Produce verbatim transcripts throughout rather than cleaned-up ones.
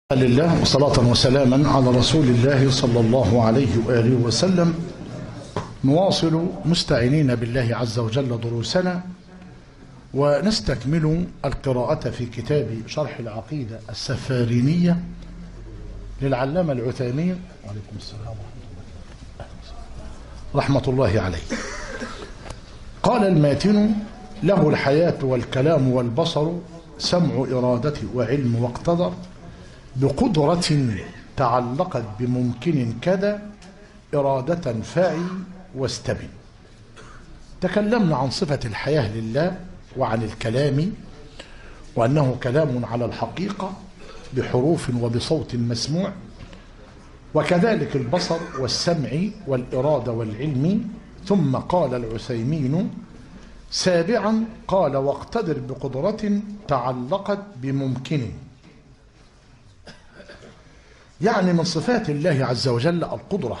لله وصلاة وسلاما على رسول الله صلى الله عليه وآله وسلم. نواصل مستعينين بالله عز وجل دروسنا ونستكمل القراءة في كتاب شرح العقيدة السفارينية للعلامة العثيمين وعليكم السلام رحمة الله عليه. قال الماتن: له الحياة والكلام والبصر، سمع إرادة وعلم واقتدر، بقدرة تعلقت بممكن كذا، إرادة فاعي واستبن. تكلمنا عن صفة الحياة لله وعن الكلام، وأنه كلام على الحقيقة بحروف وبصوت مسموع، وكذلك البصر والسمع والإرادة والعلم. ثم قال العثيمين سابعا: قال واقتدر بقدرة تعلقت بممكن، يعني من صفات الله عز وجل القدرة.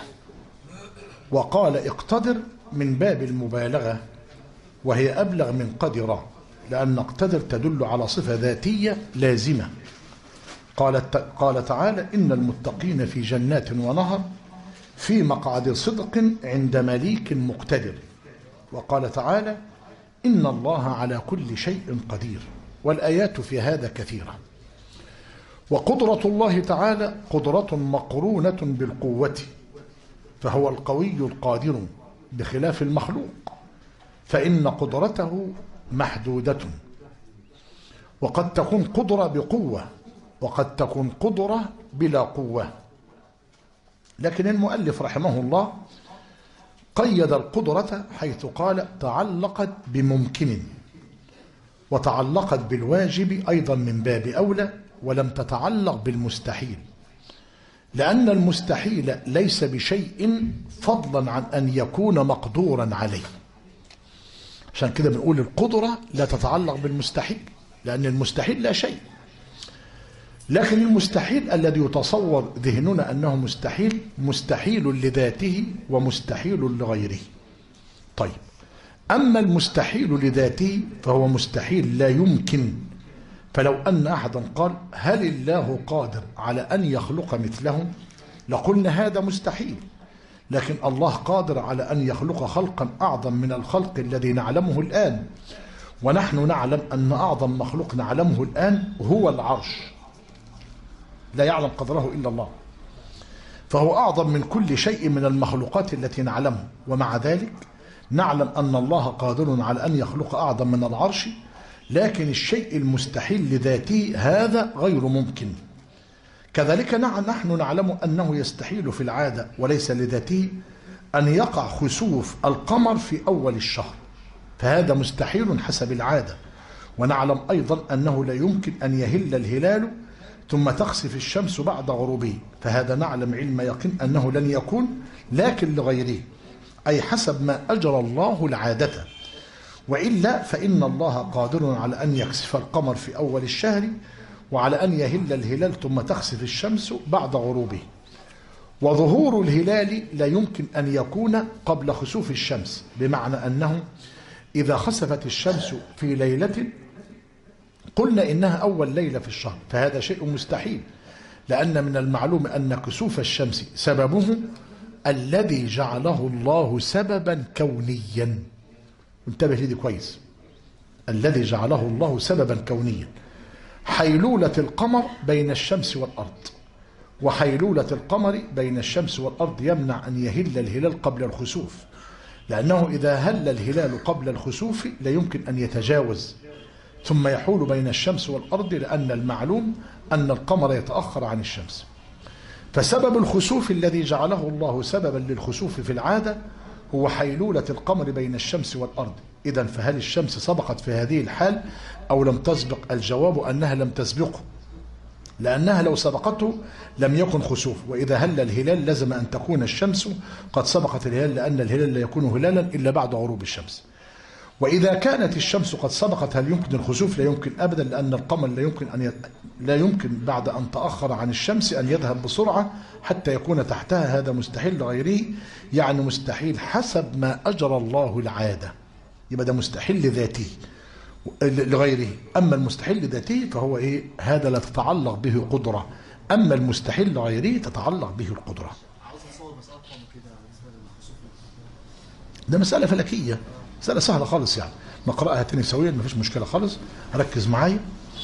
وقال اقتدر من باب المبالغة، وهي أبلغ من قدر، لأن اقتدر تدل على صفة ذاتية لازمة. قال قال تعالى: إن المتقين في جنات ونهر في مقعد صدق عند مليك مقتدر. وقال تعالى: إن الله على كل شيء قدير. والآيات في هذا كثيرة. وقدرة الله تعالى قدرة مقرونة بالقوة، فهو القوي القادر، بخلاف المخلوق فإن قدرته محدودة. وقد تكون قدرة بقوة، وقد تكون قدرة بلا قوة. لكن المؤلف رحمه الله قيد القدرة حيث قال تعلقت بممكن، وتعلقت بالواجب أيضا من باب أولى، ولم تتعلق بالمستحيل، لأن المستحيل ليس بشيء فضلا عن أن يكون مقدورا عليه. عشان كده بنقول القدرة لا تتعلق بالمستحيل، لأن المستحيل لا شيء. لكن المستحيل الذي يتصور ذهننا أنه مستحيل، مستحيل لذاته ومستحيل لغيره. طيب، أما المستحيل لذاته فهو مستحيل لا يمكن. فلو أن أحدا قال: هل الله قادر على أن يخلق مثله؟ لقلنا هذا مستحيل. لكن الله قادر على أن يخلق خلقا أعظم من الخلق الذي نعلمه الآن، ونحن نعلم أن أعظم مخلوق نعلمه الآن هو العرش، لا يعلم قدره إلا الله، فهو أعظم من كل شيء من المخلوقات التي نعلمه. ومع ذلك نعلم أن الله قادر على أن يخلق أعظم من العرش، لكن الشيء المستحيل لذاته هذا غير ممكن. كذلك نحن نعلم أنه يستحيل في العادة وليس لذاته أن يقع خسوف القمر في أول الشهر، فهذا مستحيل حسب العادة. ونعلم أيضا أنه لا يمكن أن يهل الهلال ثم تخسف الشمس بعد غروبه، فهذا نعلم علم يقين أنه لن يكون، لكن لغيره، أي حسب ما أجرى الله العادة. وإلا فإن الله قادر على أن يكسف القمر في أول الشهر، وعلى أن يهل الهلال ثم تخسف الشمس بعد غروبه. وظهور الهلال لا يمكن أن يكون قبل خسوف الشمس، بمعنى أنه إذا خسفت الشمس في ليلة قلنا إنها أول ليلة في الشهر، فهذا شيء مستحيل، لأن من المعلوم أن كسوف الشمس سببه الذي جعله الله سببا كونيا. انتبه لي كويس، الذي جعله الله سببا كونيا. حيلولة القمر بين الشمس والأرض، وحيلولة القمر بين الشمس والأرض يمنع أن يهل الهلال قبل الخسوف، لأنه إذا هل الهلال قبل الخسوف لا يمكن أن يتجاوز ثم يحول بين الشمس والأرض، لأن المعلوم أن القمر يتأخر عن الشمس. فسبب الخسوف الذي جعله الله سببا للخسوف في العادة هو حيلولة القمر بين الشمس والأرض. إذن فهل الشمس سبقت في هذه الحال أو لم تسبق؟ الجواب أنها لم تسبقه، لأنها لو سبقته لم يكن خسوف. وإذا هل الهلال لازم أن تكون الشمس قد سبقت الهلال، لأن الهلال لا يكون هلالا إلا بعد غروب الشمس. وإذا كانت الشمس قد سبقت هل يمكن الخسوف؟ لا يمكن أبدا، لأن القمر لا يمكن أن ي... لا يمكن بعد أن تأخر عن الشمس أن يذهب بسرعة حتى يكون تحتها، هذا مستحيل لغيره، يعني مستحيل حسب ما أجرى الله العادة، يبقى ده مستحيل لذاته. لغيره. أما المستحيل لذاته فهو إيه؟ هذا لا تتعلق به قدرة، أما المستحيل لغيره تتعلق به القدرة. ده مسألة فلكية، مسألة سهلة خالص يعني، نقرأها تاني سويا مفيش مشكلة خالص. ركز معايا.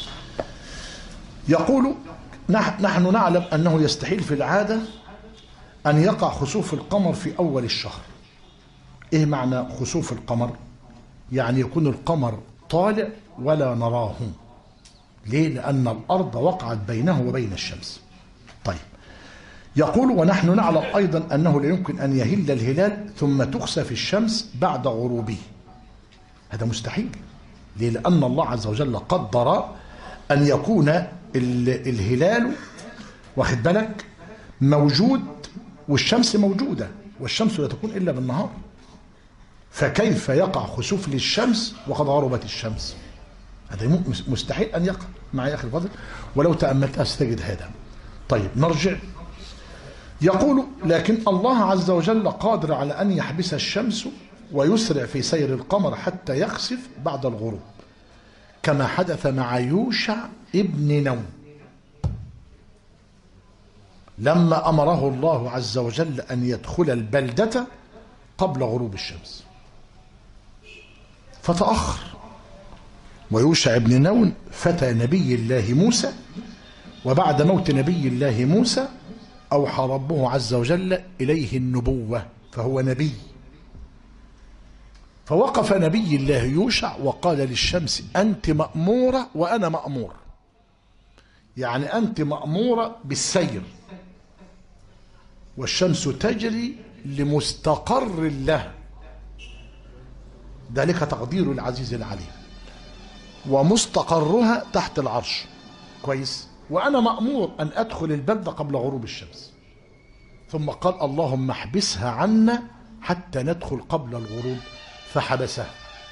يقول نحن نعلم أنه يستحيل في العادة أن يقع خسوف القمر في أول الشهر. إيه معنى خسوف القمر؟ يعني يكون القمر طالع ولا نراه. ليه؟ لأن الأرض وقعت بينه وبين الشمس. طيب، يقول ونحن نعلم أيضا أنه لا يمكن أن يهل الهلال ثم تخسف الشمس بعد غروبه. هذا مستحيل. ليه؟ لأن الله عز وجل قدر أن يكون الهلال واخد بالك موجود والشمس موجودة، والشمس لا تكون إلا بالنهار، فكيف يقع خسوف للشمس وقد غربت الشمس؟ هذا مستحيل أن يقع. معي أخي الفاضل، ولو تأملت أستجد هذا. طيب نرجع. يقول لكن الله عز وجل قادر على أن يحبس الشمس ويسرع في سير القمر حتى يخسف بعد الغروب، كما حدث مع يوشع ابن نون لما أمره الله عز وجل أن يدخل البلدة قبل غروب الشمس فتأخر. ويوشع ابن نون فتى نبي الله موسى، وبعد موت نبي الله موسى أوحى ربه عز وجل إليه النبوة، فهو نبي. فوقف نبي الله يوشع وقال للشمس أنت مأمورة وأنا مأمور، يعني أنت مأمورة بالسير، والشمس تجري لمستقر له، ذلك تقدير العزيز العليم، ومستقرها تحت العرش. كويس. وأنا مأمور أن أدخل البلدة قبل غروب الشمس. ثم قال اللهم احبسها عنا حتى ندخل قبل الغروب، فحبسها.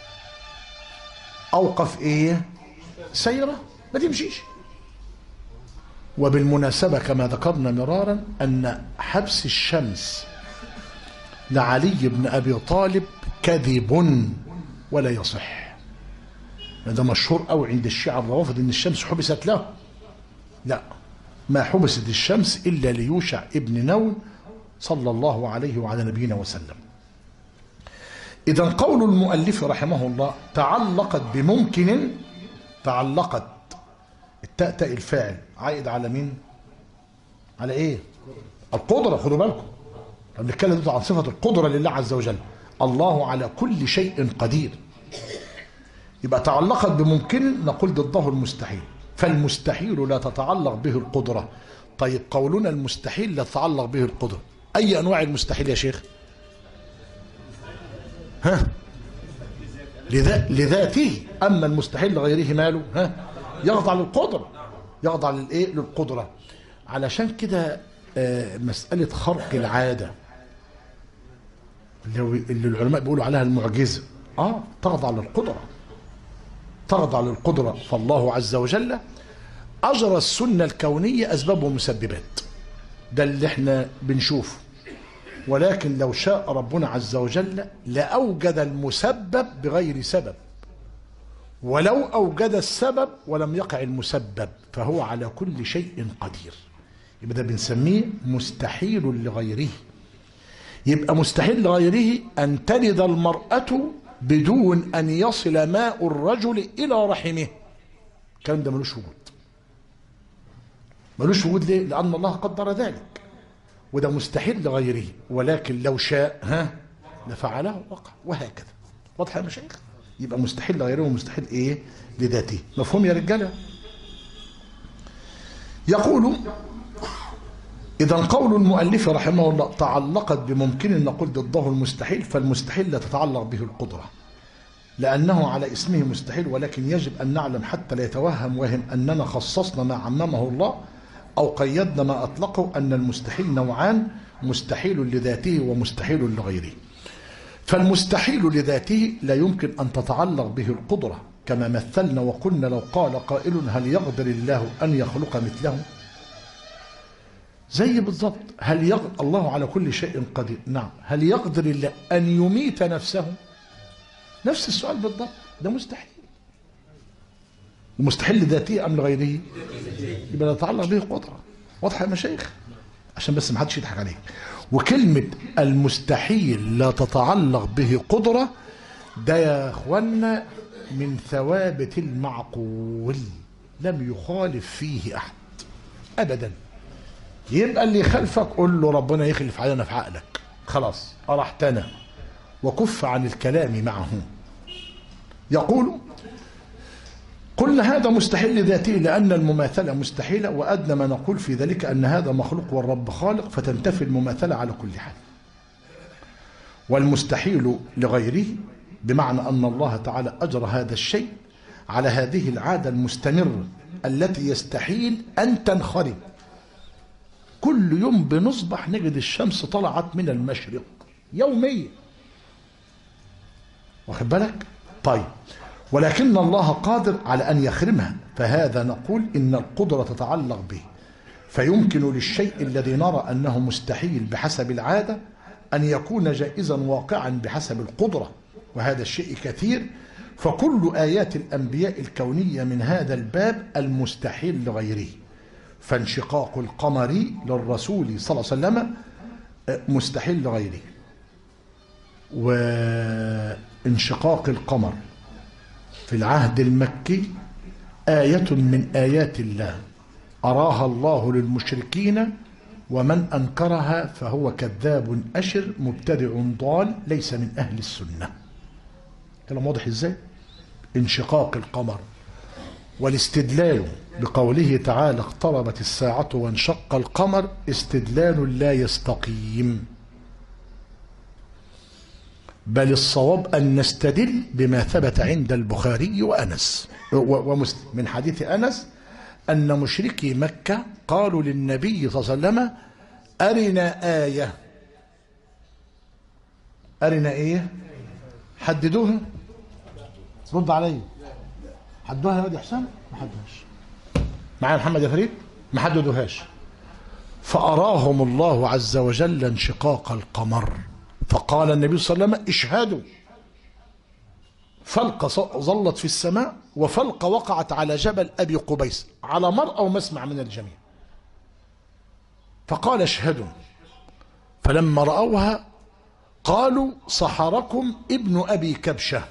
أوقف إيه؟ سيرة ما تمشيش. وبالمناسبة كما ذكرنا مرارا أن حبس الشمس لعلي بن أبي طالب كذب ولا يصح. هذا مشهور أو عند الشيعة الروافض أن الشمس حبست له. لا، ما حبست الشمس إلا ليوشع ابن نون صلى الله عليه وعلى نبينا وسلم. إذا قول المؤلف رحمه الله تعلقت بممكن، تعلقت التاء تاء الفاعل عائد على مين؟ على ايه؟ القدرة. خدوا بالكم بنتكلم عن صفة القدرة لله عز وجل. الله على كل شيء قدير. يبقى تعلقت بممكن نقول ضده المستحيل، فالمستحيل لا تتعلق به القدرة. طيب قولنا المستحيل لا تتعلق به القدرة، أي أنواع المستحيل يا شيخ؟ ها؟ لذاته. أما المستحيل لغيره ماله؟ ها؟ يخضع للقدرة، يخضع للإيه؟ للقدرة. علشان كده آه مسألة خرق العادة اللي العلماء بيقولوا عليها المعجزة، آه تخضع للقدرة، تخضع للقدرة. فالله عز وجل أجرى السنة الكونية أسباب ومسببات، ده اللي احنا بنشوفه. ولكن لو شاء ربنا عز وجل لأوجد المسبب بغير سبب، ولو أوجد السبب ولم يقع المسبب، فهو على كل شيء قدير. يبقى ده بنسميه مستحيل لغيره. يبقى مستحيل لغيره أن تلد المرأة بدون أن يصل ماء الرجل إلى رحمه. الكلام ده ملوش وجود، ملوش وجود. ليه؟ لأن الله قدر ذلك، وده مستحيل لغيره. ولكن لو شاء ها لفعله وقع، وهكذا. واضح يا مشايخ؟ يبقى مستحيل لغيره ومستحيل ايه؟ لذاته. مفهوم يا رجاله؟ يقول اذا قول المؤلف رحمه الله تعلقت بممكن نقول ضده المستحيل، فالمستحيل لا تتعلق به القدرة لأنه على اسمه مستحيل. ولكن يجب أن نعلم حتى لا يتوهم وهم أننا خصصنا ما عممه الله أو قيدنا ما أطلقه، أن المستحيل نوعان: مستحيل لذاته ومستحيل لغيره. فالمستحيل لذاته لا يمكن أن تتعلق به القدرة، كما مثلنا وقلنا لو قال قائل هل يقدر الله أن يخلق مثله؟ زي بالضبط. هل يقدر الله على كل شيء قدير؟ نعم. هل يقدر الله أن يميت نفسه؟ نفس السؤال بالضبط. ده مستحيل. ومستحيل لذاته أم لغيره؟ يبقى لا يتعلق به قدرة. واضح يا مشايخ؟ عشان بس ما حدش يضحك عليك. وكلمة المستحيل لا تتعلق به قدرة، ده يا اخوانا من ثوابت المعقول، لم يخالف فيه احد ابدا. يبقى اللي يخالفك قول له ربنا يخلف علينا في عقلك، خلاص ارحتنا وكف عن الكلام معه. يقول قلنا هذا مستحيل لذاته لأن المماثلة مستحيلة، وأدنى ما نقول في ذلك أن هذا مخلوق والرب خالق، فتنتفي المماثلة على كل حال. والمستحيل لغيره بمعنى أن الله تعالى أجرى هذا الشيء على هذه العادة المستمرة التي يستحيل أن تنخرم. كل يوم بنصبح نجد الشمس طلعت من المشرق يوميا، واخد بالك؟ طيب، ولكن الله قادر على أن يخرمها، فهذا نقول إن القدرة تتعلق به، فيمكن للشيء الذي نرى أنه مستحيل بحسب العادة أن يكون جائزا واقعا بحسب القدرة، وهذا الشيء كثير. فكل آيات الأنبياء الكونية من هذا الباب المستحيل لغيره. فانشقاق القمر للرسول صلى الله عليه وسلم مستحيل لغيره، وانشقاق القمر في العهد المكي آية من آيات الله أراها الله للمشركين، ومن أنكرها فهو كذاب أشر مبتدع ضال ليس من أهل السنة. كلام واضح إزاي؟ انشقاق القمر، والاستدلال بقوله تعالى اقتربت الساعة وانشق القمر استدلال لا يستقيم، بل الصواب أن نستدل بما ثبت عند البخاري وأنس ومسلم من حديث أنس أن مشركي مكة قالوا للنبي صلى الله عليه وسلم أرنا آية. أرنا إيه؟ حددوها، رد علي. حدوها يا واد حسام؟ ما حدوهاش. معايا محمد يا فريد؟ ما حددوهاش. فأراهم الله عز وجل انشقاق القمر، فقال النبي صلى الله عليه وسلم اشهدوا. فلقة ظلت في السماء، وفلقة وقعت على جبل أبي قبيس على مرأى ومسمع من الجميع، فقال اشهدوا. فلما رأوها قالوا سحركم ابن أبي كبشة.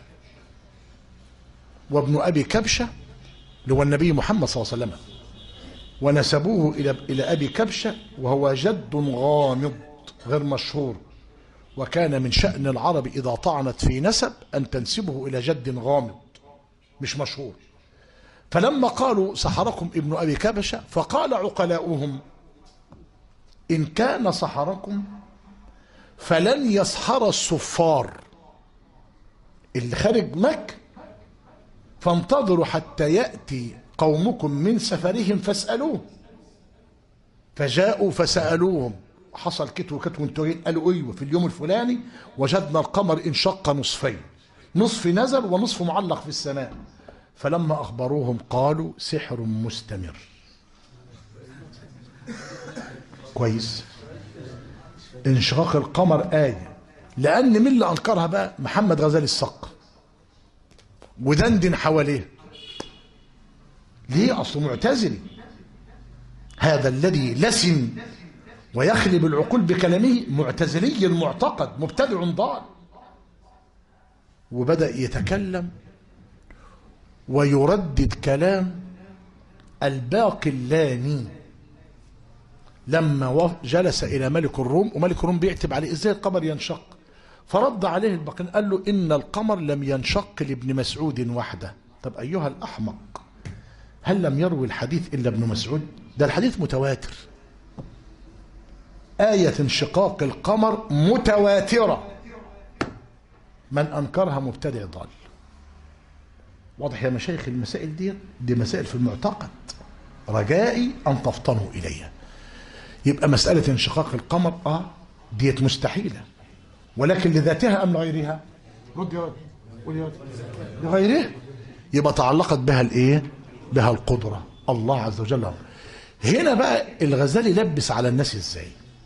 وابن أبي كبشة اللي هو النبي محمد صلى الله عليه وسلم، ونسبوه إلى إلى أبي كبشة وهو جد غامض غير مشهور، وكان من شأن العرب إذا طعنت في نسب أن تنسبه إلى جد غامض مش مشهور. فلما قالوا سحركم ابن أبي كبشة فقال عقلاؤهم إن كان سحركم فلن يسحر الصفار اللي خارج مكة، فانتظروا حتى يأتي قومكم من سفرهم فاسألوه. فجاءوا فسألوهم حصل كت وكت وانتوا قالوا ايوه في اليوم الفلاني وجدنا القمر انشق نصفين، نصف نزل ونصف معلق في السماء. فلما اخبروهم قالوا سحر مستمر. كويس. انشقاق القمر آية، لأن من اللي أنكرها بقى محمد غزالي الصق ودندن حواليه. ليه؟ أصله معتزلي، هذا الذي لسن ويخلب العقول بكلامه معتزلي المعتقد مبتدع ضال، وبدأ يتكلم ويردد كلام الباقلاني لما جلس إلى ملك الروم، وملك الروم بيعتب عليه إزاي القمر ينشق، فرد عليه الباقلاني قال له إن القمر لم ينشق لابن مسعود وحده. طب أيها الأحمق، هل لم يروي الحديث إلا ابن مسعود؟ ده الحديث متواتر، آية انشقاق القمر متواترة، من أنكرها مبتدع ضال. واضح يا مشايخ؟ المسائل دي دي مسائل في المعتقد، رجائي أن تفطنوا إليها. يبقى مسألة انشقاق القمر آه ديت مستحيلة، ولكن لذاتها أم لغيرها؟ رد يا رد قول يا رد. لغيرها، يبقى تعلقت بها الإيه؟ بها القدرة، الله عز وجل. هنا بقى الغزالي لبس على الناس إزاي؟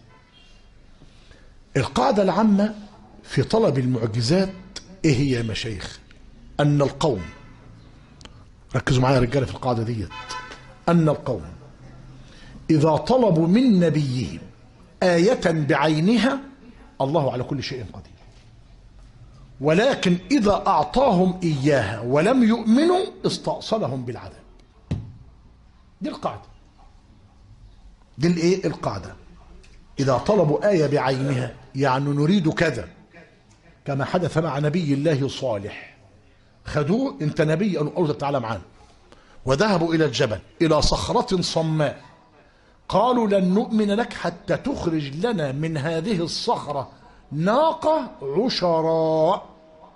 القاعدة العامة في طلب المعجزات إيه هي يا مشايخ؟ أن القوم، ركزوا معايا يا رجالة في القاعدة ديت، أن القوم إذا طلبوا من نبيهم آية بعينها الله على كل شيء قدير، ولكن إذا أعطاهم إياها ولم يؤمنوا استأصلهم بالعذاب. دي القاعدة، دي الإيه؟ القاعدة. إذا طلبوا آية بعينها يعني نريد كذا، كما حدث مع نبي الله صالح، خدوه أنت نبي قالوا تعالى معانا، وذهبوا إلى الجبل إلى صخرة صماء، قالوا لن نؤمن لك حتى تخرج لنا من هذه الصخرة ناقة عشراء.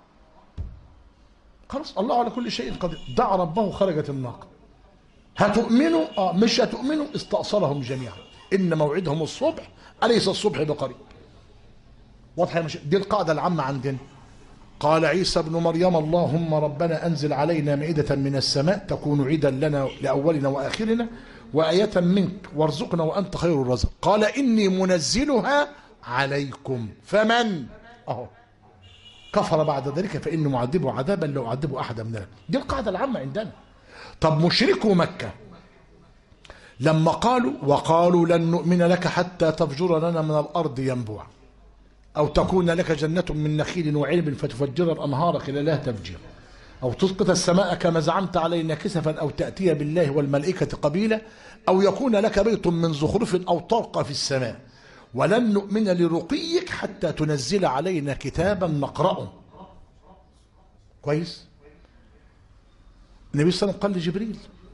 خلاص الله على كل شيء قدير، دعا ربه خرجت الناقة. هتؤمنوا؟ اه مش هتؤمنوا استأصلهم جميعا. إن موعدهم الصبح أليس الصبح بقريب. واضحة؟ مش دي القاعدة العامة عندنا. قال عيسى ابن مريم اللهم ربنا أنزل علينا مائدة من السماء تكون عيدا لنا لأولنا وآخرنا وآية منك وارزقنا وأنت خير الرزق. قال إني منزلها عليكم فمن أهو كفر بعد ذلك فإني معذبه عذابا لو أعذبه أحدا من الناس. دي القاعدة العامة عندنا. طب مشركوا مكة لما قالوا وقالوا لن نؤمن لك حتى تفجر لنا من الأرض ينبوعا أو تكون لك جنة من نخيل وعنب فتفجر الأنهار خلالها تفجيرا أو تسقط السماء كما زعمت علينا كسفا أو تأتي بالله والملائكة قبيلا أو يكون لك بيت من زخرف أو ترقى في السماء ولن نؤمن لرقيك حتى تنزل علينا كتابا نقرأه. كويس؟ النبي صلى الله عليه وسلم قال لجبريل،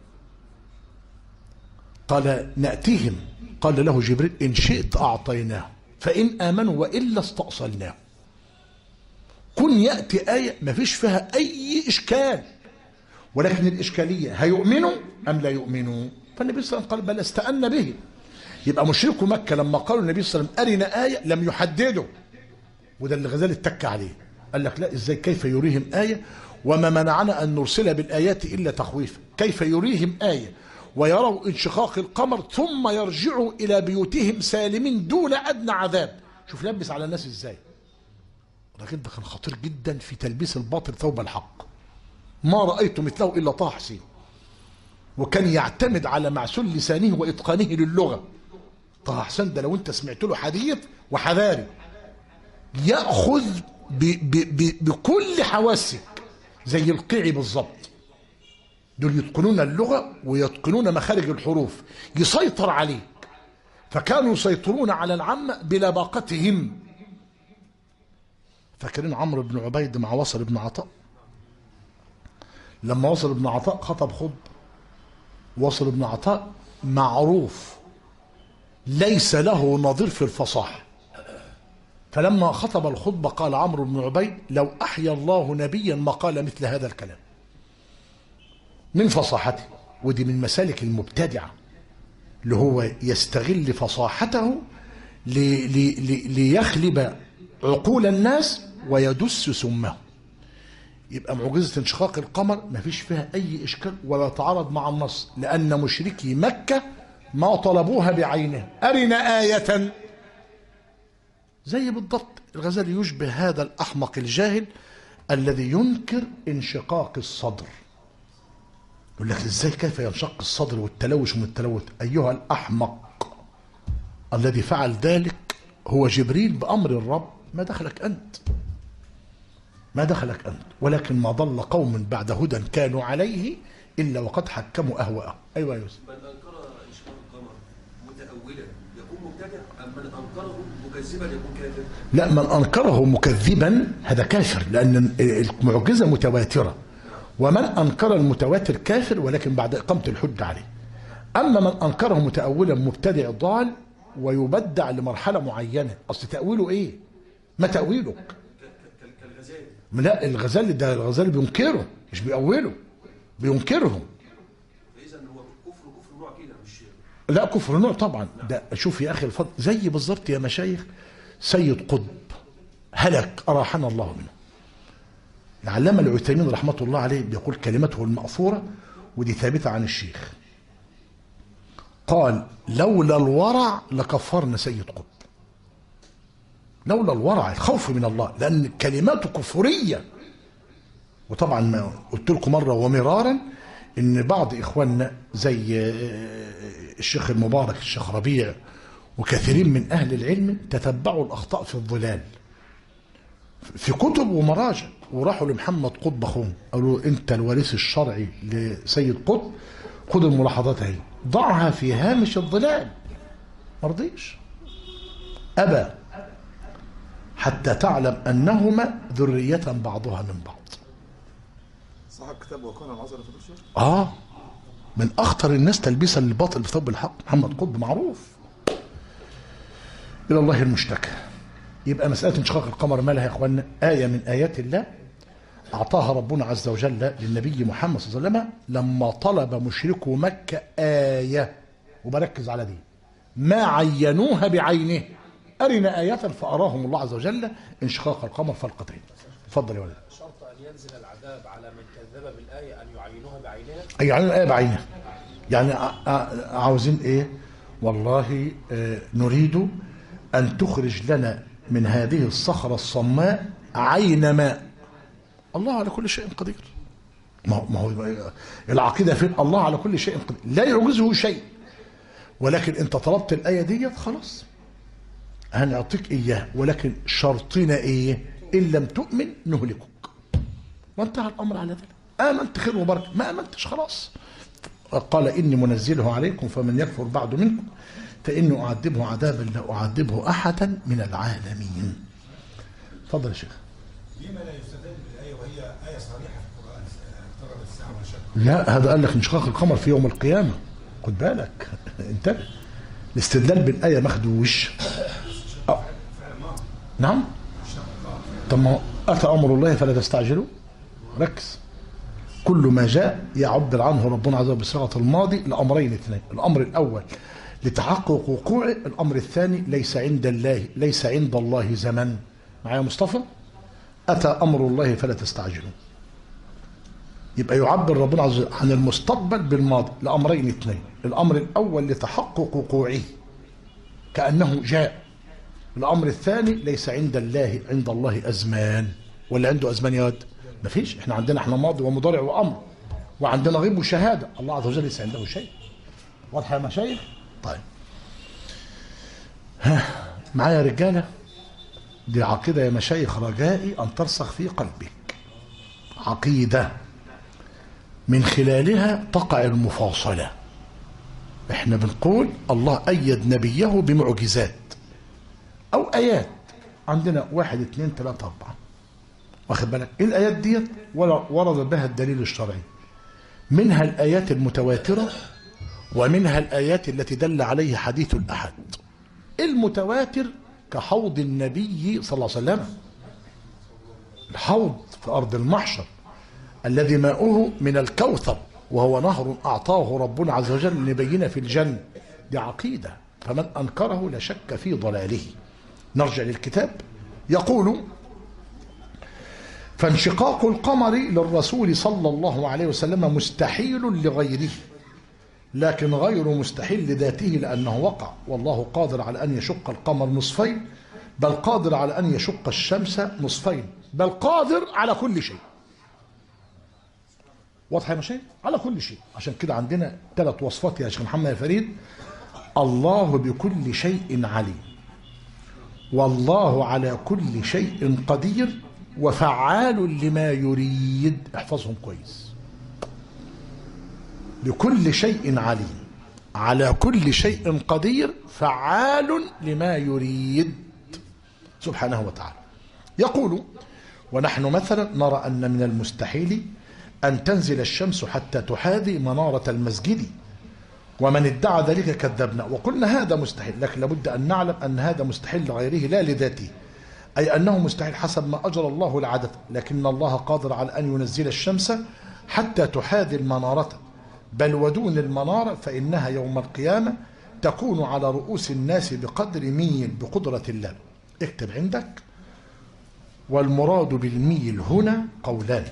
قال نأتيهم، قال له جبريل إن شئت أعطيناه فإن آمنوا وإلا استأصلناه. كن يأتي آية ما فيش فيها أي إشكال، ولكن الإشكالية هيؤمنوا أم لا يؤمنوا؟ فالنبي صلى الله عليه وسلم قال بل استأن به. يبقى مشركو مكة لما قالوا النبي صلى الله عليه وسلم أرنا آية لم يحددوا، وده اللي غزال اتك عليه، قال لك لا إزاي كيف يريهم آية وما منعنا أن نرسل بالآيات إلا تخويفا. كيف يريهم آية ويروا انشقاق القمر ثم يرجعوا إلى بيوتهم سالمين دون أدنى عذاب. شوف لبس على الناس إزاي. الراجل ده كان خطير جدا في تلبيس الباطل ثوب الحق، ما رأيت مثله إلا طه حسين، وكان يعتمد على معسول لسانه وإتقانه للغة. طه حسين ده لو أنت سمعت له حديث وحذاري يأخذ ب ب ب بكل حواسك زي القيعي بالظبط. دول يتقنون اللغة ويتقنون مخارج الحروف، يسيطر عليك. فكانوا يسيطرون على العامة بلباقتهم. فاكرين عمرو بن عبيد مع وصل بن عطاء؟ لما وصل بن عطاء خطب خطبة، وصل بن عطاء معروف ليس له نظير في الفصاحة، فلما خطب الخطبة قال عمرو بن عبيد لو أحيا الله نبيا ما قال مثل هذا الكلام من فصاحته. ودي من مسالك المبتدعة اللي هو يستغل فصاحته لي لي لي ليخلب عقول الناس ويدس سمه. يبقى معجزة انشقاق القمر ما فيش فيها أي إشكال ولا تعارض مع النص، لأن مشركي مكة ما طلبوها بعينها. أرنا آية زي بالضبط. الغزالي يشبه هذا الأحمق الجاهل الذي ينكر انشقاق الصدر. يقول لك ازاي كيف ينشق الصدر والتلوش من التلوث؟ أيها الأحمق، الذي فعل ذلك هو جبريل بأمر الرب، ما دخلك أنت، ما دخلك أنت. ولكن ما ضل قوم بعد هدى كانوا عليه إلا وقد حكموا أهواءهم. أيوة يا يوسف. من أنكر إشراق القمر متأولا يكون مبتدع أم من أنكره مكذبا يكون كافر؟ لا، من أنكره مكذبا هذا كافر، لأن المعجزة متواترة، ومن أنكر المتواتر كافر ولكن بعد إقامة الحج عليه. أما من أنكره متأولا مبتدع ضال ويبدع لمرحلة معينة. أصل تأويله إيه؟ ما تأويلك؟ كالغزالي. لا، الغزالي ده الغزالي بينكره مش بيأوله، بينكرهم. فإذا هو كفر كفر نوع كده مش لا كفر نوع طبعا. ده شوف يا أخي الفضل زي بالظبط يا مشايخ سيد قطب هلك أراحنا الله منه. العلامة العثيمين رحمة الله عليه بيقول كلمته المأثورة ودي ثابتة عن الشيخ، قال لولا الورع لكفرنا سيد قطب. لولا الورع، الخوف من الله، لأن كلماته كفرية. وطبعا ما قلت لكم مرة ومرارا ان بعض اخواننا زي الشيخ المبارك الشيخ ربيع وكثيرين من اهل العلم تتبعوا الاخطاء في الظلال في كتب ومراجع، وراحوا لمحمد قطب اخوهم قالوا له انت الوارث الشرعي لسيد قطب، خد الملاحظات اهي ضعها في هامش الظلال. ما رضيش، ابى، حتى تعلم انهما ذريه بعضها من بعض. صاحب كتاب وكان العذر في الشيخ. اه من اخطر الناس تلبيسا للباطل بثوب الحق محمد قطب، معروف. الى الله المشتكى. يبقى مساله انشقاق القمر مالها يا اخوانا؟ ايه من ايات الله اعطاها ربنا عز وجل للنبي محمد صلى الله عليه وسلم لما طلب مشركو مكه ايه، وبركز على دي، ما عينوها بعينه، ارنا ايه فاراهم الله عز وجل انشقاق القمر فالقتين. اتفضل يا ولد. شرط ان ينزل العذاب على من كذب بالايه ان يعينوها بعينها. اي يعينوا الايه بعينها، يعني عاوزين ايه؟ والله نريد ان تخرج لنا من هذه الصخره الصماء عين ماء. الله على كل شيء قدير. ما هو ما هو العقيده في الله على كل شيء قدير، لا يعجزه شيء. ولكن انت طلبت الايه ديت خلاص هنعطيك اياها، ولكن شرطنا ايه؟ ان لم تؤمن نهلكك. وانتهى الامر على ذلك. امنت خير وبركه، ما امنتش خلاص. قال اني منزله عليكم فمن يكفر بعد منكم فاني اعذبه عذابا لا اعذبه احدا من العالمين. اتفضل يا شيخ. لما لا يستدل بالايه وهي ايه صريحه في القران اقتربت الساعه وانشقت؟ لا هذا قال لك انشقاق القمر في يوم القيامه، خد بالك انتبه. الاستدلال بالايه مخدوش. نعم. طب ما اتى امر الله فلا تستعجلوا. ركز. كل ما جاء يعبر عنه ربنا عز وجل بصيغه الماضي لامرين اثنين، الامر الاول لتحقق وقوعه، الامر الثاني ليس عند الله ليس عند الله زمن. معايا مصطفى؟ اتى امر الله فلا تستعجلوا. يبقى يعبر ربنا عز وجل عن المستقبل بالماضي لامرين اثنين، الامر الاول لتحقق وقوعه كانه جاء، الامر الثاني ليس عند الله عند الله ازمان. ولا عنده ازمان يا واد؟ مفيش. احنا عندنا احنا ماضي ومضارع وامر، وعندنا غيب وشهاده. الله عز وجل ليس عنده شيء. واضحه يا مشايخ؟ طيب ها معايا يا رجاله؟ دي عقيده يا مشايخ، رجائي ان ترسخ في قلبك. عقيده من خلالها تقع المفاصله. احنا بنقول الله ايد نبيه بمعجزات او ايات. عندنا واحد اثنين ثلاثه اربعه، واخد بالك؟ ايه الايات ديت؟ ورد بها الدليل الشرعي، منها الايات المتواتره ومنها الايات التي دل عليه حديث الاحد. المتواتر كحوض النبي صلى الله عليه وسلم، الحوض في ارض المحشر الذي ماؤه من الكوثر وهو نهر اعطاه ربنا عز وجل ليبين في الجنه. دي عقيده، فمن انكره لا شك في ضلاله. نرجع للكتاب. يقول فانشقاق القمر للرسول صلى الله عليه وسلم مستحيل لغيره، لكن غير مستحيل لذاته لأنه وقع، والله قادر على أن يشق القمر نصفين، بل قادر على أن يشق الشمس نصفين، بل قادر على كل شيء. واضح يا مشايخ؟ على كل شيء. عشان كده عندنا ثلاث وصفات يا شيخ محمد يا فريد. الله بكل شيء عليم، والله على كل شيء قدير، وفعال لما يريد. احفظهم كويس. بكل شيء عليم، على كل شيء قدير، فعال لما يريد سبحانه وتعالى. يقول ونحن مثلا نرى أن من المستحيل أن تنزل الشمس حتى تحاذي منارة المسجد، ومن ادعى ذلك كذبنا وقلنا هذا مستحيل، لكن لابد أن نعلم أن هذا مستحيل لغيره لا لذاته، أي أنه مستحيل حسب ما أجرى الله العادة، لكن الله قادر على أن ينزل الشمس حتى تحاذي المنارة، بل ودون المنارة، فإنها يوم القيامة تكون على رؤوس الناس بقدر ميل بقدرة الله. اكتب عندك. والمراد بالميل هنا قولان.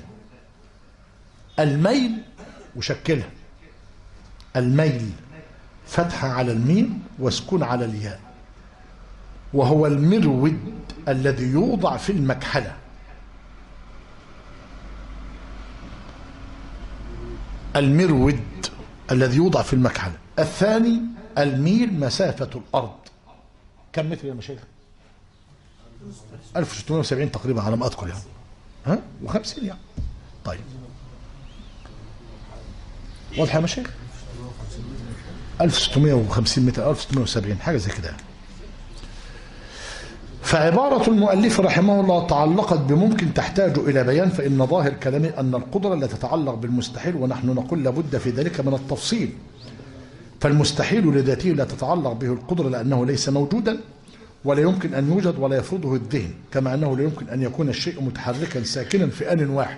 الميل وشكلها، الميل فتحة على الميم وسكون على الياء، وهو المرود الذي يوضع في المكحلة. المرود الذي يوضع في المكحلة. الثاني الميل مسافة الأرض. كم متر يا مشايخ؟ ألف وستمائة وسبعين تقريبا على ما أذكر يعني. ها؟ وخمسين يعني. طيب واضح يا مشايخ؟ ألف وستمائة وخمسين متر، ألف وستمائة وسبعين حاجة زي كده. فعبارة المؤلف رحمه الله تعلقت بممكن تحتاج إلى بيان، فإن ظاهر كلامه أن القدرة لا تتعلق بالمستحيل، ونحن نقول لابد في ذلك من التفصيل. فالمستحيل لذاته لا تتعلق به القدرة لأنه ليس موجودا ولا يمكن أن يوجد ولا يفرضه الذهن، كما أنه لا يمكن أن يكون الشيء متحركا ساكنا في آن واحد،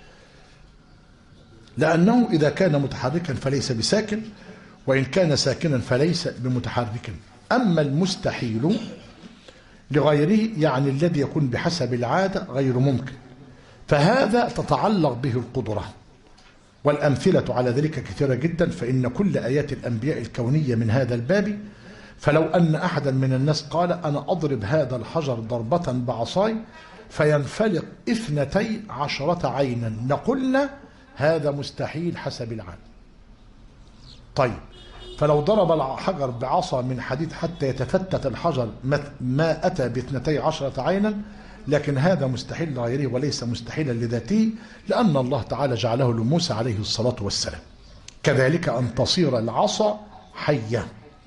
لأنه إذا كان متحركا فليس بساكن، وإن كان ساكنا فليس بمتحرك. أما المستحيل لغيره يعني الذي يكون بحسب العادة غير ممكن، فهذا تتعلق به القدرة، والأمثلة على ذلك كثيرة جدا، فإن كل آيات الأنبياء الكونية من هذا الباب. فلو أن أحدا من الناس قال أنا أضرب هذا الحجر ضربة بعصاي فينفلق اثنتي عشرة عينا، نقولنا هذا مستحيل حسب العادة. طيب فلو ضرب الحجر بعصا من حديد حتى يتفتت الحجر ما أتى باثنتي عشرة عينا، لكن هذا مستحيل لغيره وليس مستحيلا لذاته، لأن الله تعالى جعله لموسى عليه الصلاة والسلام. كذلك أن تصير العصا حية،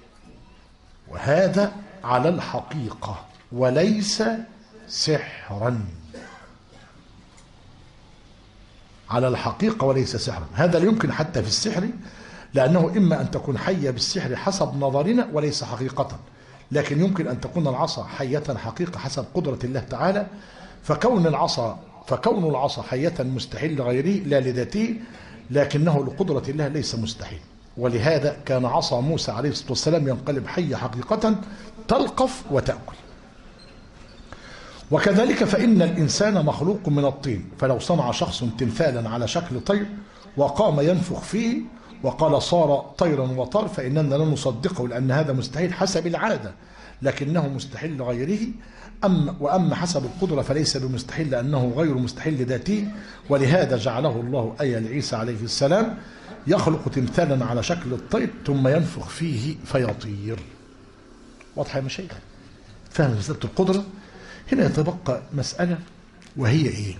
وهذا على الحقيقة وليس سحرا، على الحقيقة وليس سحرا. هذا لا يمكن حتى في السحر، لأنه إما أن تكون حية بالسحر حسب نظرنا وليس حقيقة، لكن يمكن أن تكون العصا حية حقيقة حسب قدرة الله تعالى. فكون العصا فكون العصا حية مستحيل لغيره لا لذاته، لكنه لقدرة الله ليس مستحيل. ولهذا كان عصا موسى عليه الصلاة والسلام ينقلب حية حقيقة تلقف وتأكل. وكذلك فإن الإنسان مخلوق من الطين، فلو صنع شخص تمثالا على شكل طير وقام ينفخ فيه وقال صار طيرا وطار، فإننا لا نصدقه، لأن هذا مستحيل حسب العادة، لكنه مستحيل لغيره. أما وأما حسب القدرة فليس بمستحيل، لأنه غير مستحيل لذاته. ولهذا جعله الله آية لعيسى عليه السلام يخلق تمثالا على شكل الطير ثم ينفخ فيه فيطير. واضحة يا مشايخ؟ فهم مسألة القدرة. هنا يتبقى مسألة، وهي إيه؟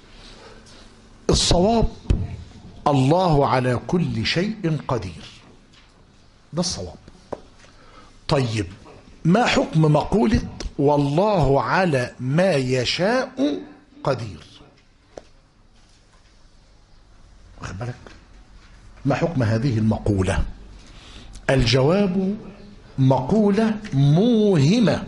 الصواب الله على كل شيء قدير، ده الصواب. طيب ما حكم مقولة والله على ما يشاء قدير؟ واخد بالك؟ ما حكم هذه المقولة؟ الجواب مقولة موهمة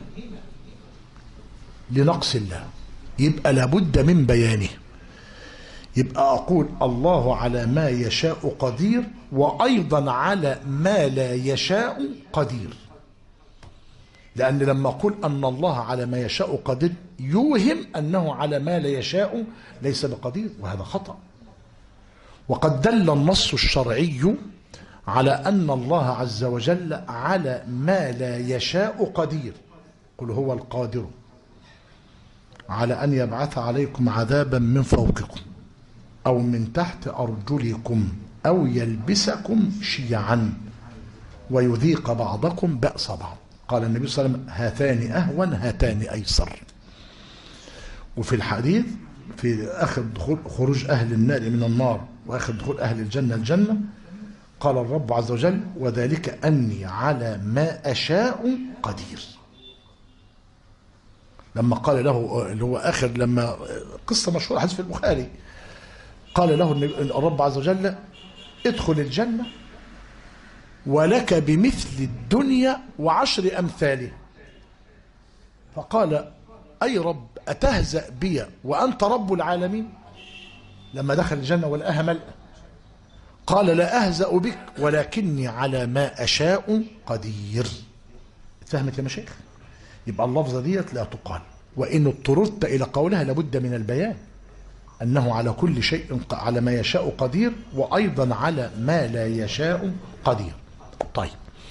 لنقص الله، يبقى لابد من بيانه. يبقى أقول الله على ما يشاء قدير، وأيضا على ما لا يشاء قدير، لأن لما أقول أن الله على ما يشاء قدير يوهم أنه على ما لا يشاء ليس بقدير، وهذا خطأ. وقد دل النص الشرعي على أن الله عز وجل على ما لا يشاء قدير. قل هو القادر على أن يبعث عليكم عذابا من فوقكم أو من تحت أرجلكم أو يلبسكم شيعا ويذيق بعضكم بأس بعض. قال النبي صلى الله عليه وسلم هاتان أهون هاتان أيسر. وفي الحديث في آخر دخول خروج أهل النار من النار وآخر دخول أهل الجنة الجنة، قال الرب عز وجل وذلك أني على ما أشاء قدير. لما قال له اللي هو آخر، لما قصة مشهورة حديث في البخاري، قال له الرب عز وجل ادخل الجنة ولك بمثل الدنيا وعشر أمثاله. فقال أي رب أتهزأ بي وأنت رب العالمين؟ لما دخل الجنة ولقاها ملأ قال لا أهزأ بك ولكني على ما أشاء قدير. فهمت يا مشايخ؟ يبقى اللفظة ديت لا تقال، وإن اضطررت إلى قولها لابد من البيان أنه على كل شيء على ما يشاء قدير، وأيضا على ما لا يشاء قدير. طيب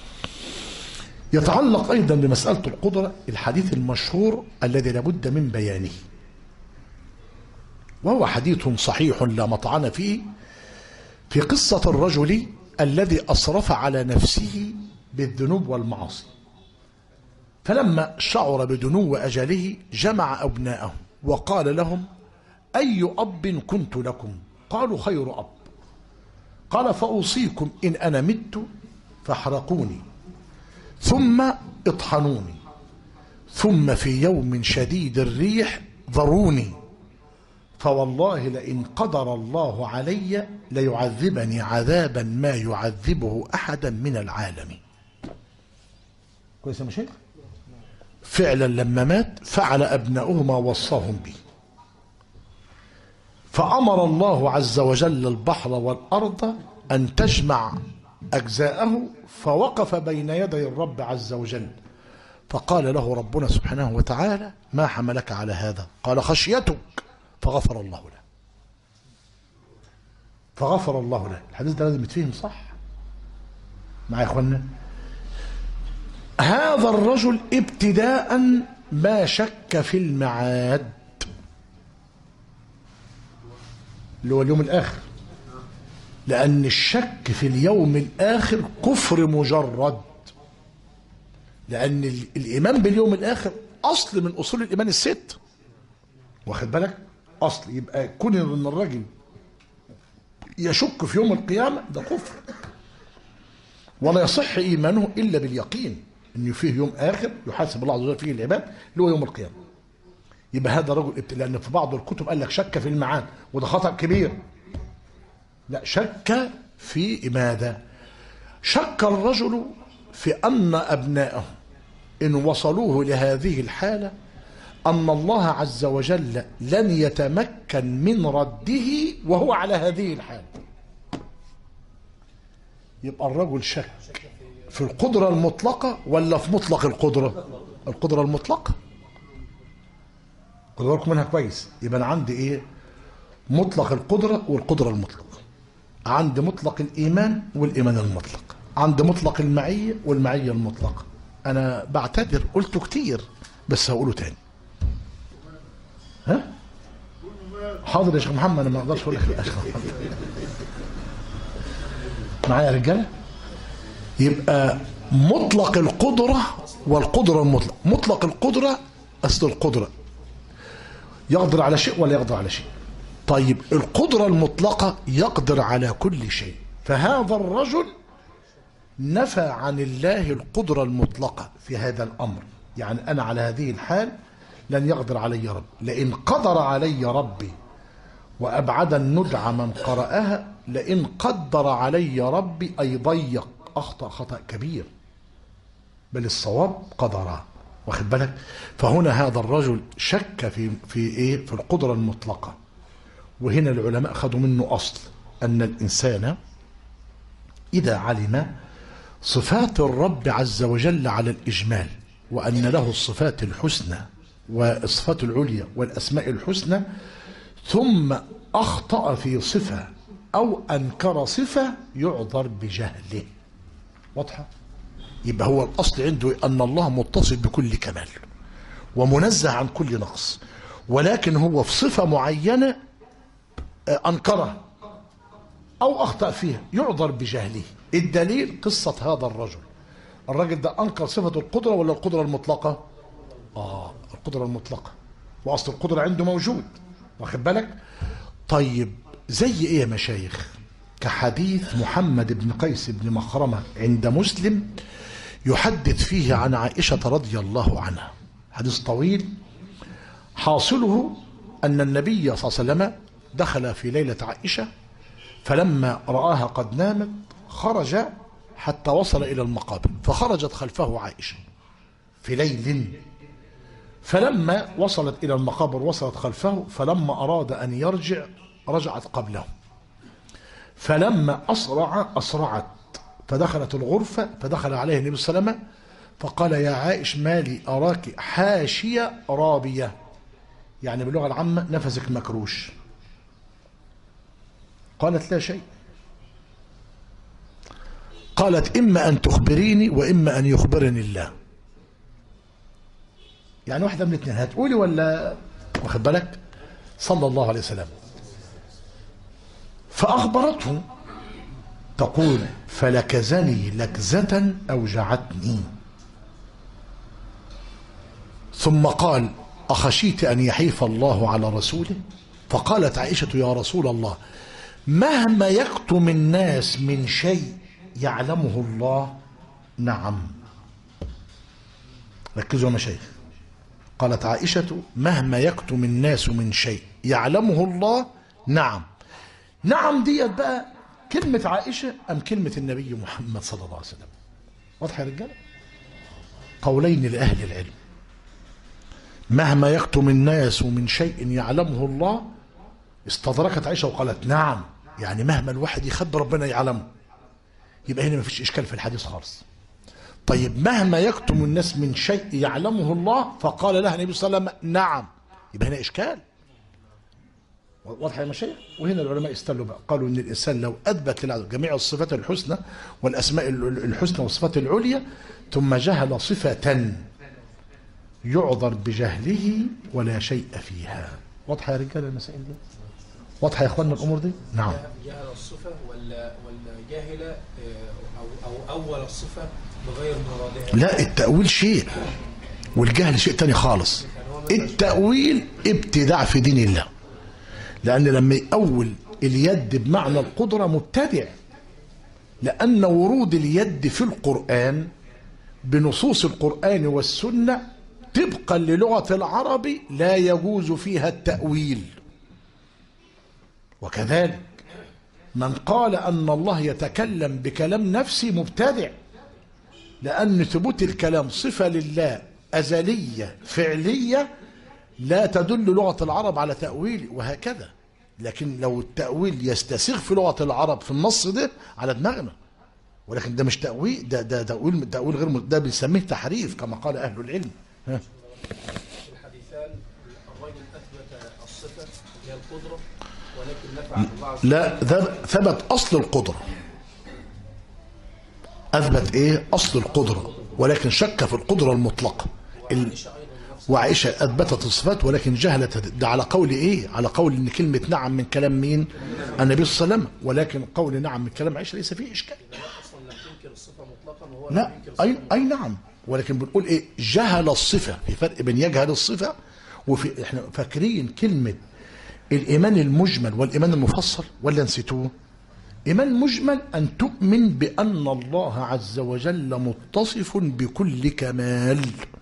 يتعلق أيضا بمسألة القدرة الحديث المشهور الذي لابد من بيانه، وهو حديث صحيح لا مطعن فيه، في قصة الرجل الذي أسرف على نفسه بالذنوب والمعاصي، فلما شعر بدنو أجله جمع أبناءه وقال لهم: أي أب كنت لكم؟ قالوا: خير أب. قال: فأوصيكم إن أنا مت فاحرقوني ثم اطحنوني ثم في يوم شديد الريح ذروني، فوالله لئن قدر الله علي ليعذبني عذابا ما يعذبه أحدا من العالمين. كويس يا مشايخ؟ فعلا لما مات فعل أبناؤه ما وصاهم به، فأمر الله عز وجل البحر والأرض أن تجمع أجزاءه، فوقف بين يدي الرب عز وجل فقال له ربنا سبحانه وتعالى: ما حملك على هذا؟ قال: خشيتك، فغفر الله له. فغفر الله له. الحديث ده لازم يتفهم صح معايا يا اخوانا. هذا الرجل ابتداء ما شك في المعاد اللي هو اليوم الآخر، لأن الشك في اليوم الآخر كفر مجرد، لأن الإيمان باليوم الآخر أصل من أصول الإيمان الست، واخد بالك؟ أصل. يبقى كون إن الراجل يشك في يوم القيامة ده كفر، ولا يصح إيمانه إلا باليقين إنه فيه يوم آخر يحاسب الله عز وجل فيه العباد اللي هو يوم القيامة. يبقى هذا رجل ابتلاء، لأن في بعض الكتب قال لك شك في المعاد، وده خطأ كبير. لا، شك في ماذا؟ شك الرجل في أن أبناءه إن وصلوه لهذه الحالة أن الله عز وجل لن يتمكن من رده وهو على هذه الحالة. يبقى الرجل شك في القدرة المطلقة ولا في مطلق القدرة؟ القدرة المطلقة. خدوا بالكم منها كويس. يبقى أنا عندي إيه؟ مطلق القدرة والقدرة المطلقة. عندي مطلق الإيمان والإيمان المطلق. عندي مطلق المعية والمعية المطلقة. أنا بعتذر قلته كتير بس هقوله تاني. ها؟ حاضر يا شيخ محمد، أنا ما أقدرش أقول لك يا شيخ محمد. معايا يا رجالة؟ يبقى مطلق القدرة والقدرة المطلقة. مطلق القدرة أصل القدرة يقدر على شيء ولا يقدر على شيء. طيب القدرة المطلقة يقدر على كل شيء. فهذا الرجل نفى عن الله القدرة المطلقة في هذا الأمر. يعني أنا على هذه الحال لن يقدر علي ربي. لئن قدر علي ربي وأبعد الندع من قرأها، لئن قدر علي ربي أي ضيق، أخطأ خطأ كبير، بل الصواب قدره. واخد بالك؟ فهنا هذا الرجل شك في في ايه؟ في القدرة المطلقة. وهنا العلماء أخذوا منه أصل أن الإنسان إذا علم صفات الرب عز وجل على الإجمال، وأن له الصفات الحسنى والصفات العليا والأسماء الحسنى، ثم أخطأ في صفة أو أنكر صفة، يعذر بجهله. واضحة؟ يبقى هو الأصل عنده أن الله متصف بكل كمال ومنزه عن كل نقص، ولكن هو في صفة معينة أنكرها أو أخطأ فيها، يعذر بجهله. الدليل قصة هذا الرجل. الرجل ده أنكر صفة القدرة ولا القدرة المطلقة؟ آه القدرة المطلقة، وأصل القدرة عنده موجود. واخد بالك؟ طيب زي إيه يا مشايخ؟ كحديث محمد بن قيس بن مخرمة عند مسلم يحدث فيه عن عائشة رضي الله عنها، حديث طويل. حاصله أن النبي صلى الله عليه وسلم دخل في ليلة عائشة، فلما رآها قد نامت خرج حتى وصل إلى المقابر، فخرجت خلفه عائشة في ليل، فلما وصلت إلى المقابر وصلت خلفه، فلما أراد أن يرجع رجعت قبله، فلما أسرع أسرعت، فدخلت الغرفة، فدخل عليه النبي صلى الله عليه وسلم فقال: يا عائش مالي أراك حاشية رابية، يعني باللغة العامة نفسك مكروش. قالت: لا شيء. قالت: إما أن تخبريني وإما أن يخبرني الله. يعني واحدة من الاثنين، هتقولي ولا؟ واخد بالك؟ صلى الله عليه وسلم. فأخبرته تقول فلكزني لكزة أوجعتني، ثم قال أخشيت أن يحيف الله على رسوله؟ فقالت عائشة يا رسول الله مهما يكتم الناس من شيء يعلمه الله. نعم، ركزوا يا مشايخ. قالت عائشة مهما يكتم الناس من شيء يعلمه الله. نعم. نعم ديت بقى كلمة عائشة أم كلمة النبي محمد صلى الله عليه وسلم؟ واضح يا رجالة؟ قولين لأهل العلم. مهما يكتم الناس من شيء يعلمه الله، استدركت عائشة وقالت نعم، يعني مهما الواحد يخبي ربنا يعلمه، يبقى هنا ما فيش إشكال في الحديث خالص. طيب مهما يكتم الناس من شيء يعلمه الله، فقال لها النبي صلى الله عليه وسلم نعم، يبقى هنا إشكال. واضح يا مشايخ؟ وهنا العلماء استدلوا بقى، قالوا ان الانسان لو اثبت لله جميع الصفات الحسنى والاسماء الحسنى والصفات العليا ثم جهل صفة يعذر بجهله ولا شيء فيها. واضحه يا رجاله المسائل دي؟ واضحه يا اخواننا الامور دي؟ نعم. جهل الصفه ولا ولا جاهل او او اول الصفه بغير مرادها؟ لا، التاويل شيء والجهل شيء تاني خالص. التاويل ابتداع في دين الله، لأن لما يأول اليد بمعنى القدرة مبتدع، لأن ورود اليد في القرآن بنصوص القرآن والسنة طبقا للغة العرب لا يجوز فيها التأويل. وكذلك من قال أن الله يتكلم بكلام نفسي مبتدع، لأن ثبوت الكلام صفة لله أزلية فعلية لا تدل لغة العرب على تأويل، وهكذا. لكن لو التأويل يستسيغ في لغة العرب في النص ده على دماغنا، ولكن ده مش تأويل، ده ده تأويل تأويل غير، ده بنسميه تحريف كما قال أهل العلم. ها. الحديثان الرجل أثبت الصفة هي القدرة ولكن نفع الله. لا، ثبت أصل القدرة. أثبت إيه؟ أصل القدرة، ولكن شك في القدرة المطلقة. ال... وعائشة أثبتت الصفات ولكن جهلت. ده على قول إيه؟ على قول إن كلمة نعم من كلام مين؟ النبي صلى الله عليه وسلم، ولكن قول نعم من كلام عائشة ليس فيه إشكال. لا، أي أي نعم، ولكن بنقول إيه؟ جهل الصفة. في فرق بين يجهل الصفة وفي، إحنا فاكرين كلمة الإيمان المجمل والإيمان المفصل ولا نسيتوه؟ إيمان مجمل أن تؤمن بأن الله عز وجل متصف بكل كمال.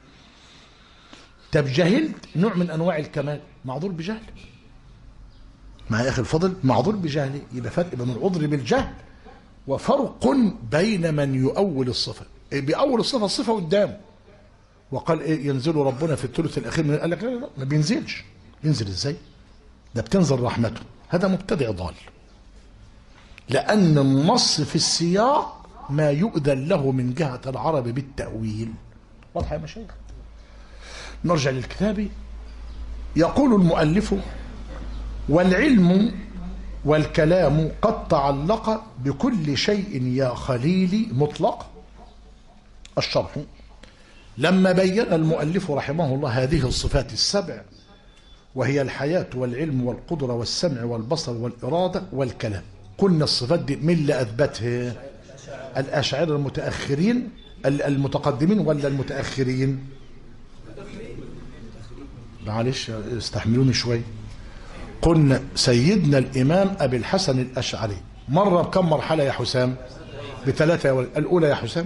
طب جهلت نوع من انواع الكمال، معذور بجهل. مع يا اخي الفضل، معذور بجهل. يبقى فرق بين العذر بالجهل وفرق بين من يؤول الصفه. بيأول الصفه الصفه قدامه وقال ايه؟ ينزل ربنا في الثلث الاخير من، قال لك لا لا ما بينزلش. ينزل ازاي؟ ده بتنزل رحمته. هذا مبتدع ضال، لان النص في السياق ما يؤذن له من جهه العرب بالتأويل. واضح يا مشايخ؟ نرجع للكتاب. يقول المؤلف والعلم والكلام قد تعلق بكل شيء يا خليلي مطلق. الشرح: لما بين المؤلف رحمه الله هذه الصفات السبع، وهي الحياة والعلم والقدرة والسمع والبصر والإرادة والكلام، قلنا الصفات دي من اللي أثبتها؟ الأشاعرة المتأخرين المتقدمين ولا المتأخرين؟ معلش استحملوني شوي. قلنا سيدنا الإمام أبي الحسن الأشعري مر بكم مرحلة يا حسام؟ بثلاثة يا ولد. الأولى يا حسام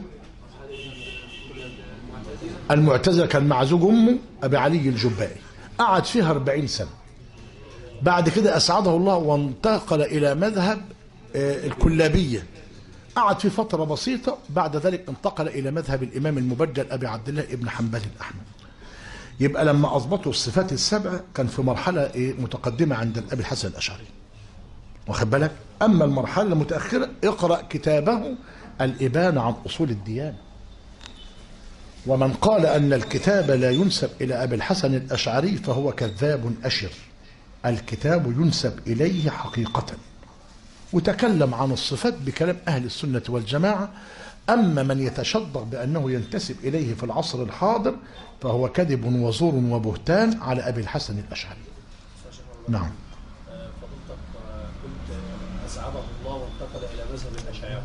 المعتزلة، كان مع زوج أمه أبي علي الجبائي، قعد فيها أربعين سنة. بعد كده أسعده الله وانتقل إلى مذهب الكلابية، قعد في فترة بسيطة. بعد ذلك انتقل إلى مذهب الإمام المبجل أبي عبد الله ابن حنبل الأحمد. يبقى لما أضبطوا الصفات السبع كان في مرحلة إيه؟ متقدمة عند الأبي الحسن الأشعري، واخد بالك؟ أما المرحلة المتأخرة اقرأ كتابه الإبانة عن أصول الديانة. ومن قال أن الكتاب لا ينسب إلى أبي الحسن الأشعري فهو كذاب أشر. الكتاب ينسب إليه حقيقة، وتكلم عن الصفات بكلام أهل السنة والجماعة. أما من يتشدق بأنه ينتسب إليه في العصر الحاضر فهو كذب وزور وبهتان على أبي الحسن الأشعري. نعم. فضلتك قلت أسعده الله وانتقل إلى مذهب الأشاعرة.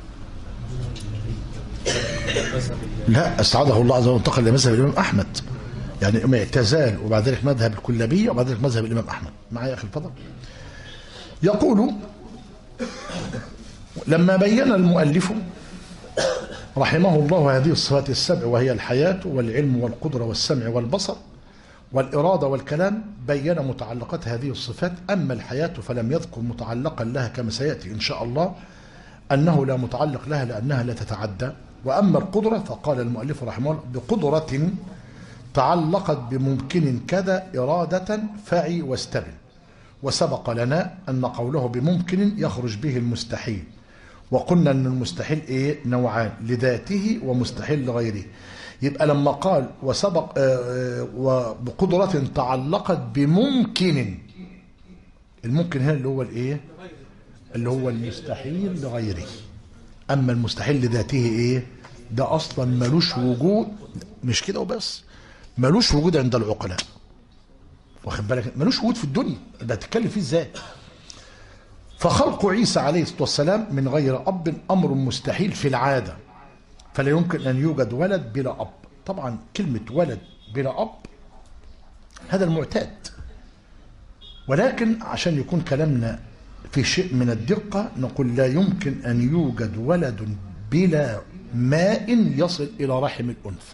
لا، أسعده الله عز وجل وانتقل إلى مذهب الإمام أحمد، يعني اعتزال وبعد ذلك مذهب الكلابية وبعد ذلك مذهب الإمام أحمد. معايا يا أخي الفضل؟ يقول لما بين المؤلف رحمه الله هذه الصفات السبع وهي الحياة والعلم والقدرة والسمع والبصر والإرادة والكلام، بين متعلقات هذه الصفات. أما الحياة فلم يذكر متعلقا لها كما سيأتي إن شاء الله أنه لا متعلق لها لأنها لا تتعدى. وأما القدرة فقال المؤلف رحمه الله بقدرة تعلقت بممكن كذا إرادة فعي واستبن. وسبق لنا أن قوله بممكن يخرج به المستحيل، وقلنا أن المستحيل إيه؟ نوعان، لذاته ومستحيل لغيره. يبقى لما قال وسبق آه وبقدرة تعلقت بممكن، الممكن هنا اللي هو الإيه؟ اللي هو المستحيل لغيره. أما المستحيل لذاته إيه؟ ده أصلا ملوش وجود، مش كده وبس، ملوش وجود عند العقلاء. واخد بالك؟ ملوش وجود في الدنيا، ده تتكلم فيه ازاي؟ فخلق عيسى عليه الصلاه والسلام من غير اب امر مستحيل في العاده، فلا يمكن ان يوجد ولد بلا اب. طبعا كلمه ولد بلا اب هذا المعتاد، ولكن عشان يكون كلامنا في شيء من الدقه نقول لا يمكن ان يوجد ولد بلا ماء يصل الى رحم الانثى.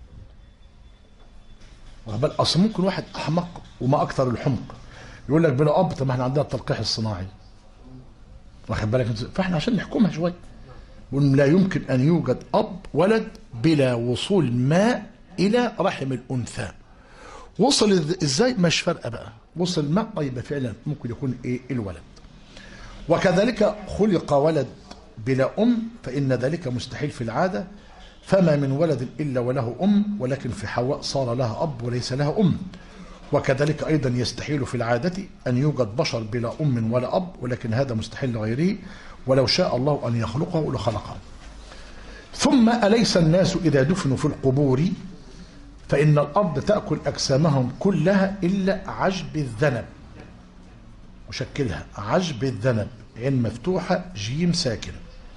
بل اصل ممكن واحد احمق وما اكثر الحمق يقول لك بلا اب، طب ما احنا عندنا التلقيح الصناعي، واخد بالك؟ فاحنا عشان نحكمها شويه نقول لا يمكن ان يوجد اب ولد بلا وصول ماء الى رحم الانثى. وصل ازاي؟ مش فارقه بقى، وصل الماء يبقى فعلا ممكن يكون ايه؟ الولد. وكذلك خلق ولد بلا ام فان ذلك مستحيل في العاده، فما من ولد إلا وله أم، ولكن في حواء صار لها أب وليس لها أم. وكذلك أيضا يستحيل في العادة أن يوجد بشر بلا أم ولا أب، ولكن هذا مستحيل لغيره، ولو شاء الله أن يخلقه لخلقه. ثم أليس الناس إذا دفنوا في القبور فإن الأرض تأكل أجسامهم كلها إلا عجب الذنب، وشكلها عجب الذنب، عين مفتوحة جيم ساكنة.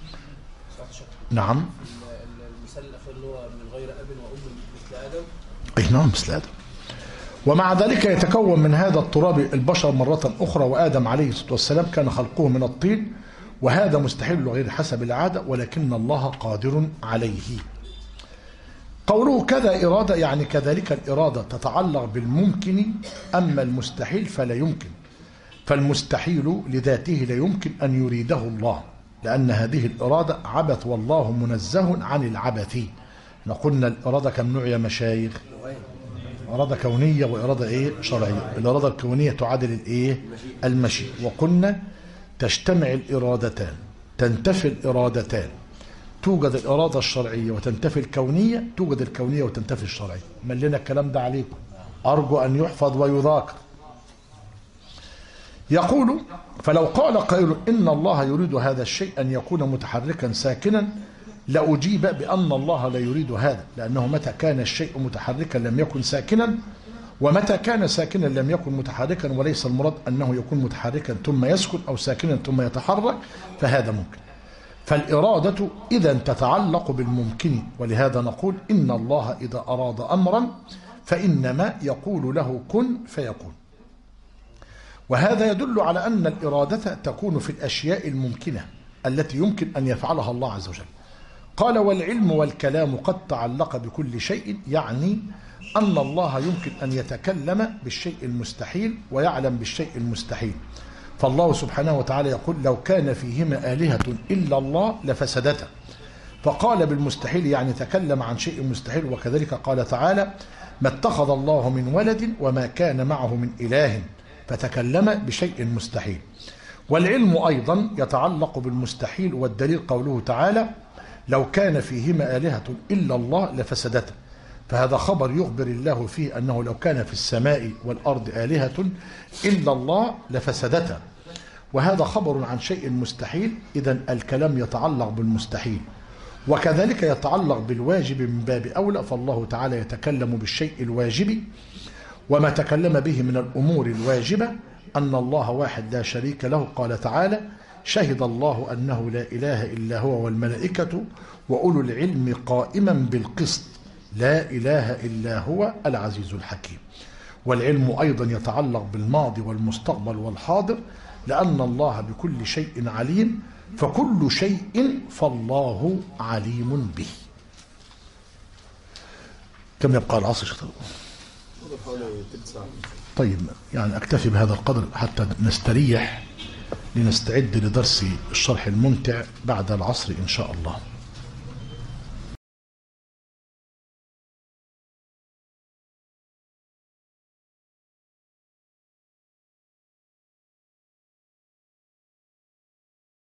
نعم. المثال الأخير اللي هو من غير أب وأم مثل آدم. أي نعم مثل آدم. ومع ذلك يتكون من هذا التراب البشر مرة أخرى، وآدم عليه الصلاة والسلام كان خلقه من الطين، وهذا مستحيل غير حسب العادة، ولكن الله قادر عليه. قوله كذا إرادة يعني كذلك الإرادة تتعلق بالممكن، أما المستحيل فلا يمكن. فالمستحيل لذاته لا يمكن أن يريده الله، لأن هذه الإرادة عبث، والله منزه عن العبث. قلنا الإرادة كم نوع يا مشايخ؟ إرادة كونية وإرادة إيه؟ شرعية. الإرادة الكونية تعادل الإيه؟ المشيئة. وقلنا تجتمع الإرادتان، تنتفي الإرادتان، توجد الإرادة الشرعية وتنتفي الكونية، توجد الكونية وتنتفي الشرعية. ملنا الكلام ده عليكم، أرجو أن يحفظ ويذاكر. يقول فلو قال قائل إن الله يريد هذا الشيء أن يكون متحركا ساكنا لأجيب بأن الله لا يريد هذا، لأنه متى كان الشيء متحركا لم يكن ساكنا، ومتى كان ساكنا لم يكن متحركا، وليس المراد أنه يكون متحركا ثم يسكن أو ساكنا ثم يتحرك، فهذا ممكن. فالإرادة إذا تتعلق بالممكن، ولهذا نقول إن الله إذا أراد أمرا فإنما يقول له كن فيكون. وهذا يدل على أن الإرادة تكون في الأشياء الممكنة التي يمكن أن يفعلها الله عز وجل. قال والعلم والكلام قد تعلق بكل شيء، يعني أن الله يمكن أن يتكلم بالشيء المستحيل ويعلم بالشيء المستحيل. فالله سبحانه وتعالى يقول لو كان فيهما آلهة إلا الله لفسدتا، فقال بالمستحيل يعني تكلم عن شيء مستحيل. وكذلك قال تعالى ما اتخذ الله من ولد وما كان معه من إله، فتكلم بشيء مستحيل. والعلم أيضا يتعلق بالمستحيل، والدليل قوله تعالى لو كان فيهما آلهة إلا الله لفسدتا، فهذا خبر يخبر الله فيه أنه لو كان في السماء والأرض آلهة إلا الله لفسدتا، وهذا خبر عن شيء مستحيل. إذن الكلام يتعلق بالمستحيل، وكذلك يتعلق بالواجب من باب أولى، فالله تعالى يتكلم بالشيء الواجب، وما تكلم به من الأمور الواجبة أن الله واحد لا شريك له. قال تعالى شهد الله أنه لا إله إلا هو والملائكة وأولو العلم قائما بالقسط لا إله إلا هو العزيز الحكيم. والعلم أيضا يتعلق بالماضي والمستقبل والحاضر، لأن الله بكل شيء عليم، فكل شيء فالله عليم به. كم يبقى العصر شطر؟ حوالي تلت ساعة. طيب يعني أكتفي بهذا القدر حتى نستريح لنستعد لدرس الشرح الممتع بعد العصر إن شاء الله.